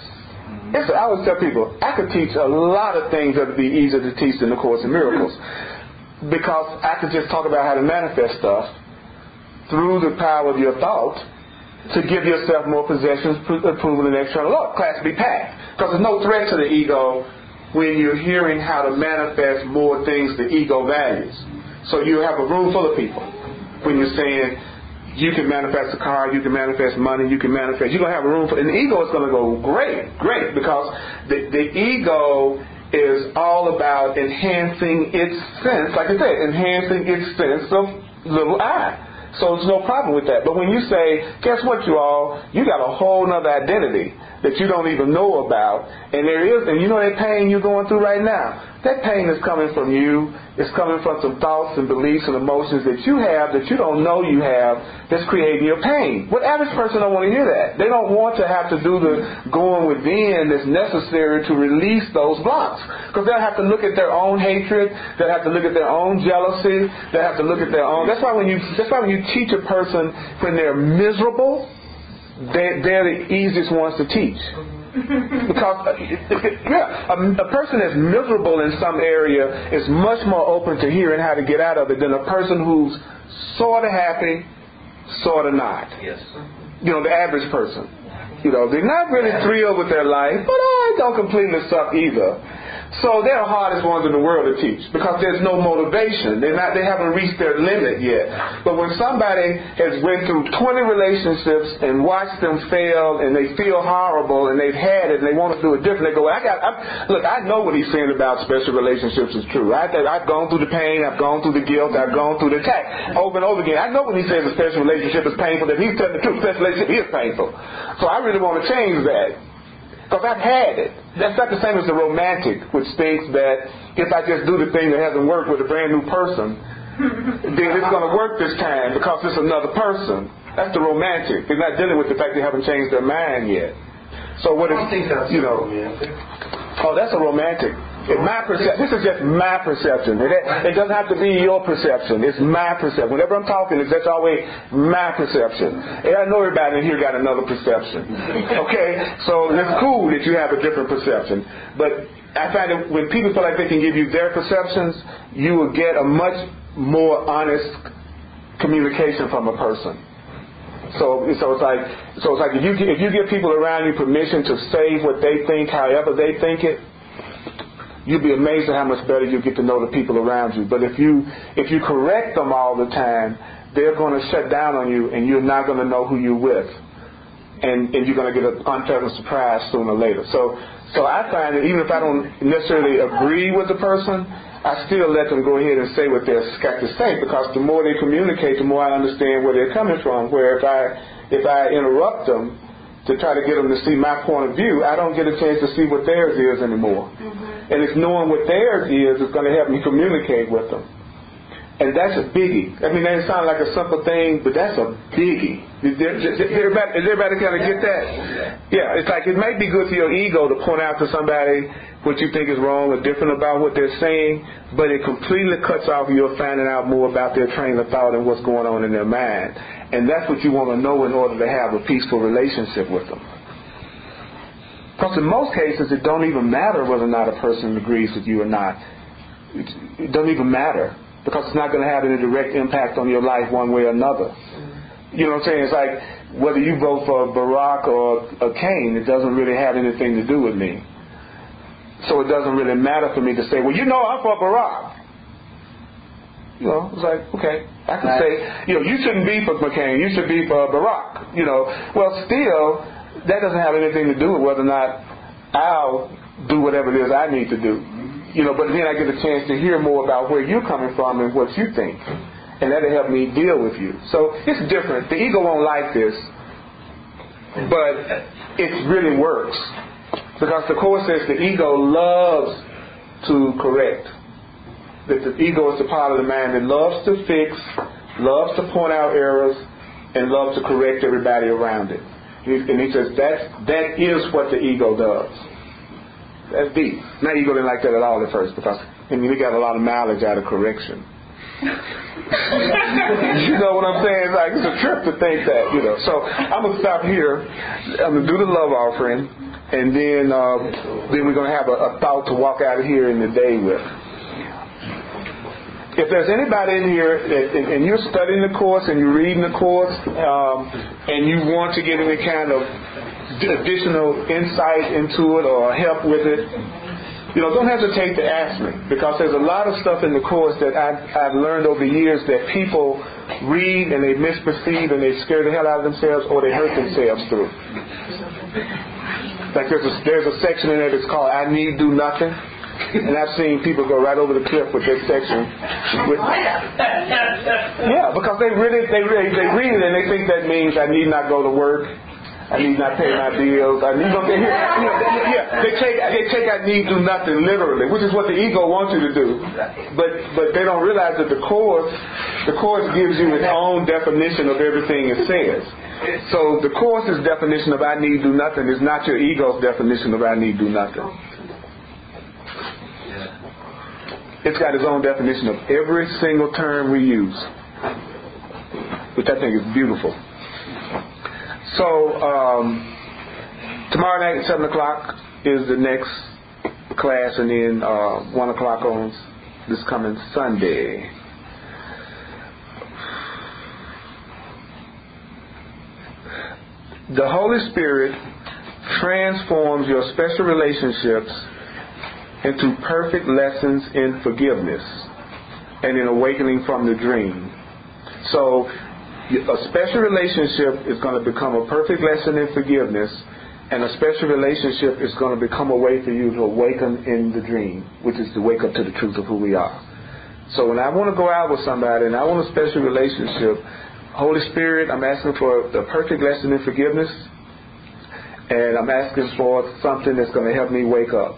I always tell people, I could teach a lot of things that would be easier to teach than the Course in Miracles. because I could just talk about how to manifest stuff through the power of your thought to give yourself more possessions, approval, and external love. Class B packed. Because there's no threat to the ego when you're hearing how to manifest more things the ego values. So you have a room full of people when you're saying you can manifest a car, you can manifest money, you can manifest. You're going to have a room for, and the ego is going to go great, because the ego is all about enhancing its sense, like I said, enhancing its sense of little I. So there's no problem with that. But when you say, guess what, you all, you got a whole other identity that you don't even know about, and you know that pain you're going through right now. That pain is coming from you. It's coming from some thoughts and beliefs and emotions that you have that you don't know you have that's creating your pain. What average person don't want to hear that? They don't want to have to do the going within that's necessary to release those blocks. Because they'll have to look at their own hatred. They'll have to look at their own jealousy. They'll have to look at their own. That's why when you teach a person when they're miserable, they're the easiest ones to teach. Because a person that's miserable in some area is much more open to hearing how to get out of it than a person who's sort of happy, sort of not. Yes. The average person. They're not really thrilled with their life, but don't completely suck either. So they're the hardest ones in the world to teach because there's no motivation. They haven't reached their limit yet. But when somebody has went through 20 relationships and watched them fail and they feel horrible and they've had it and they want to do it different, they go, look, I know what he's saying about special relationships is true. I've gone through the pain, I've gone through the guilt, I've gone through the attack over and over again. I know when he says a special relationship is painful, that he's telling the truth. Special relationship is painful. So I really want to change that. Because I've had it. That's not the same as the romantic, which thinks that if I just do the thing that hasn't worked with a brand new person, then it's going to work this time because it's another person. That's the romantic. They're not dealing with the fact they haven't changed their mind yet. So what is, I don't think that's romantic. Oh, that's a romantic. This is just my perception. It doesn't have to be your perception. It's my perception. Whenever I'm talking, that's always my perception. And I know everybody in here got another perception. Okay? So it's cool that you have a different perception. But I find that when people feel like they can give you their perceptions, you will get a much more honest communication from a person. So it's like if you give people around you permission to say what they think, however they think it, you'll be amazed at how much better you get to know the people around you. But if you correct them all the time, they're going to shut down on you, and you're not going to know who you're with, and you're going to get an unpleasant surprise sooner or later. So I find that even if I don't necessarily agree with the person, I still let them go ahead and say what they're got to say, because the more they communicate, the more I understand where they're coming from. Where if I interrupt them to try to get them to see my point of view, I don't get a chance to see what theirs is anymore. Mm-hmm. And it's knowing what theirs is going to help me communicate with them. And that's a biggie. I mean, that sounds like a simple thing, but that's a biggie. Does everybody kind of get that? Yeah, it's like it might be good for your ego to point out to somebody what you think is wrong or different about what they're saying, but it completely cuts off your finding out more about their train of thought and what's going on in their mind. And that's what you want to know in order to have a peaceful relationship with them. Because in most cases, it don't even matter whether or not a person agrees with you or not. It doesn't even matter. Because it's not going to have any direct impact on your life one way or another. You know what I'm saying? It's like whether you vote for Barack or Kane, it doesn't really have anything to do with me. So it doesn't really matter for me to say, well, I'm for Barack. It's like, okay, I can say, you shouldn't be for McCain, you should be for Barack. Well, still, that doesn't have anything to do with whether or not I'll do whatever it is I need to do. But then I get a chance to hear more about where you're coming from and what you think. And that'll help me deal with you. So it's different. The ego won't like this, but it really works. Because the Course says the ego loves to correct. That the ego is the part of the mind that loves to fix, loves to point out errors, and loves to correct everybody around it. And he says that is what the ego does. That's deep. Now ego didn't like that at all at first because we got a lot of mileage out of correction. You know what I'm saying? It's a trip to think that, So I'm going to stop here. I'm going to do the love offering, and then we're going to have a thought to walk out of here in the day with. if there's anybody in here and you're studying the course and you're reading the course and you want to get any kind of additional insight into it or help with it, don't hesitate to ask me, because there's a lot of stuff in the course that I've learned over the years that people read and they misperceive and they scare the hell out of themselves or they hurt themselves through. Like there's a section in there that's called "I Need Do Nothing," and I've seen people go right over the cliff with that section. Yeah, because they read it and they think that means I need not go to work, I need not pay my bills, I need they take "I need do nothing" literally, which is what the ego wants you to do. But they don't realize that the course gives you its own definition of everything it says. So the course's definition of "I need do nothing" is not your ego's definition of "I need do nothing." It's got its own definition of every single term we use, which I think is beautiful. So tomorrow night at 7 o'clock is the next class, and then 1 o'clock on this coming Sunday. The Holy Spirit transforms your special relationships into perfect lessons in forgiveness and in awakening from the dream. So a special relationship is going to become a perfect lesson in forgiveness, and a special relationship is going to become a way for you to awaken in the dream, which is to wake up to the truth of who we are. So when I want to go out with somebody and I want a special relationship, Holy Spirit, I'm asking for the perfect lesson in forgiveness, and I'm asking for something that's going to help me wake up.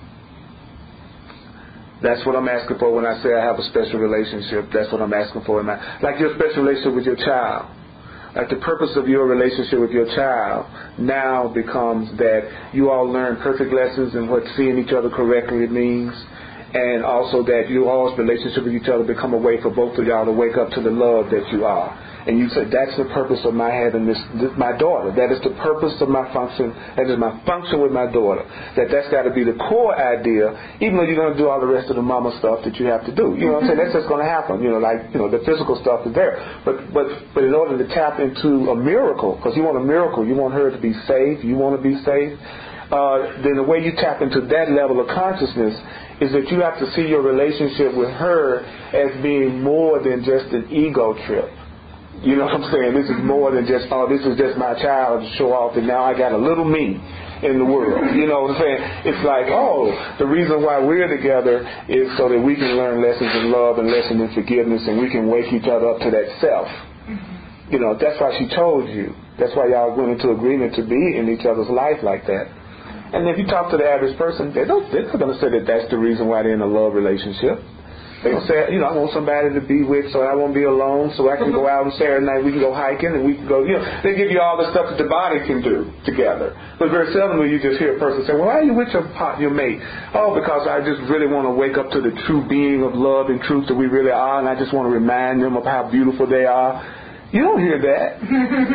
That's what I'm asking for when I say I have a special relationship. That's what I'm asking for. Like your special relationship with your child. Like the purpose of your relationship with your child now becomes that you all learn perfect lessons in what seeing each other correctly means, and also that you all's relationship with each other become a way for both of y'all to wake up to the love that you are. And you say, that's the purpose of my having this my daughter. That is the purpose of my function. That is my function with my daughter. That's got to be the core idea, even though you're going to do all the rest of the mama stuff that you have to do. You know what I'm saying? That's just going to happen. The physical stuff is there. But in order to tap into a miracle, because you want a miracle, you want her to be safe, you want to be safe, then the way you tap into that level of consciousness is that you have to see your relationship with her as being more than just an ego trip. You know what I'm saying? This is more than just, this is just my child to show off, and now I got a little me in the world. You know what I'm saying? It's like, the reason why we're together is so that we can learn lessons in love and lessons in forgiveness, and we can wake each other up to that self. That's why she told you. That's why y'all went into agreement to be in each other's life like that. And if you talk to the average person, they're not going to say that that's the reason why they're in a love relationship. They're going to say, I want somebody to be with so I won't be alone, so I can go out on Saturday night, we can go hiking, and we can go, they give you all the stuff that the body can do together. But very seldom will you just hear a person say, well, why are you with your mate? Oh, because I just really want to wake up to the true being of love and truth that we really are, and I just want to remind them of how beautiful they are. You don't hear that.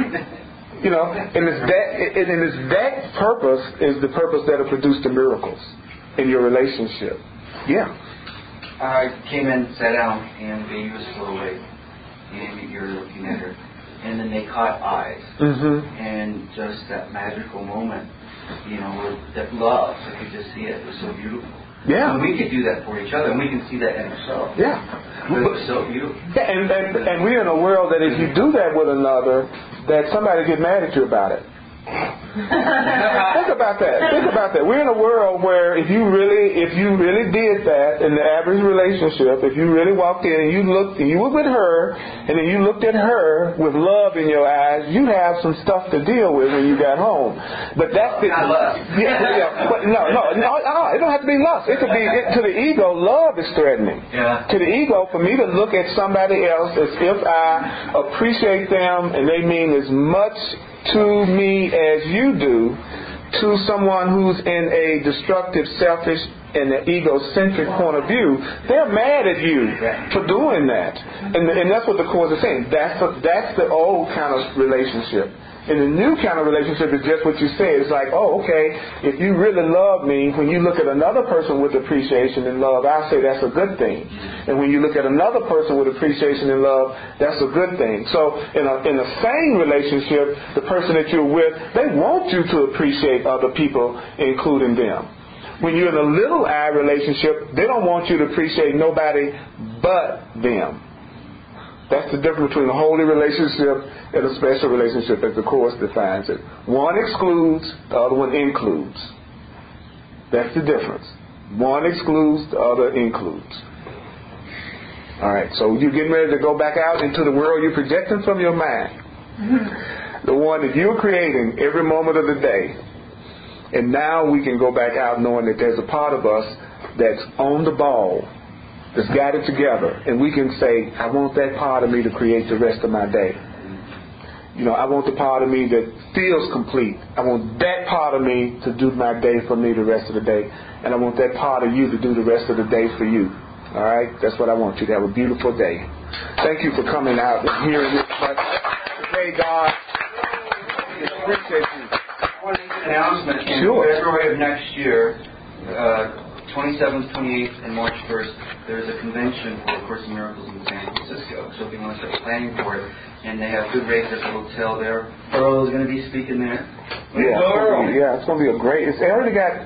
And it's that purpose is the purpose that will produce the miracles in your relationship. Yeah. I came in, sat down, and the baby was still awake. And you're looking at her. And then they caught eyes. Mm-hmm. And just that magical moment, where that love, I could just see it. It was so beautiful. Yeah. And we could do that for each other, and we can see that in ourselves. Yeah. But it was so beautiful. Yeah, and we're in a world that if you do that with another, that somebody get mad at you about it. Think about that. We're in a world where if you really did that in the average relationship, if you really walked in and you were with her, and then you looked at her with love in your eyes, you have some stuff to deal with when you got home. But that's the lust. But no, it don't have to be lust. It could be to the ego. Love is threatening. Yeah. To the ego, for me to look at somebody else as if I appreciate them and they mean as much to me as you do, to someone who's in a destructive, selfish, and the egocentric point of view, they're mad at you for doing that. And that's what the Course is saying. That's the old kind of relationship. And the new kind of relationship is just what you said. It's like, oh, okay, if you really love me, when you look at another person with appreciation and love, I'll say that's a good thing. And when you look at another person with appreciation and love, that's a good thing. So in the same relationship, the person that you're with, they want you to appreciate other people, including them. When you're in a little I relationship, they don't want you to appreciate nobody but them. That's the difference between a holy relationship and a special relationship as the Course defines it. One excludes, the other one includes. That's the difference. One excludes, the other includes. Alright, so you're getting ready to go back out into the world you're projecting from your mind. The one that you're creating every moment of the day. And now we can go back out knowing that there's a part of us that's on the ball, that's got it together, and we can say, I want that part of me to create the rest of my day. You know, I want the part of me that feels complete. I want that part of me to do my day for me the rest of the day. And I want that part of you to do the rest of the day for you. All right? That's what I want you to have, a beautiful day. Thank you for coming out and hearing this much. Today, God, I appreciate you. One announcement. In February of next year, 27th, 28th, and March 1st, there's a convention for A Course in Miracles in San Francisco. So if you want to start planning for it, and they have good rates at the hotel there. Earl is going to be speaking there. It's going to be a great. They already got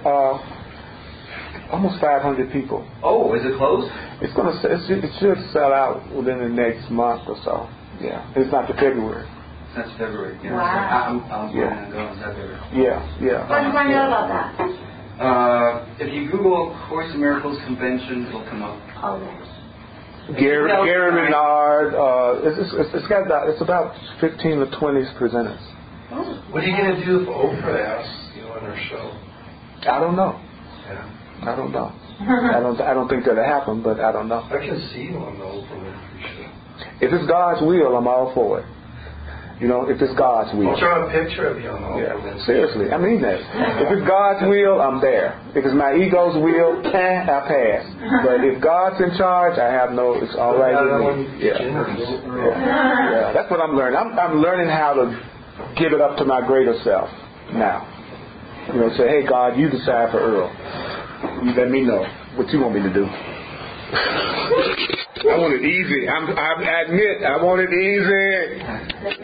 almost 500 people. Oh, is it closed? It should sell out within the next month or so. Yeah, it's not the February. That's February. Yeah. Wow. I'm going to go in February. Yeah. How do you find out about that? If you Google Course in Miracles convention, it'll come up. Oh, yes. Gary Menard. It's about 15 to 20 presenters. What are you going to do if Oprah asks you on her show? I don't know. Yeah. I don't know. I don't think that'll happen, but I don't know. I can see you on the Oprah Winfrey show. If it's God's will, I'm all for it. You know, if it's God's will. I'll draw a picture of you on the Oprah Winfrey. Seriously, I mean that. If it's God's will, I'm there. If it's my ego's will, I pass. But if God's in charge, I have no. It's all right with me. Yeah. That's what I'm learning. I'm learning how to give it up to my greater self now. You know, say, hey God, you decide for Earl. You let me know what you want me to do. I want it easy. I admit, I want it easy.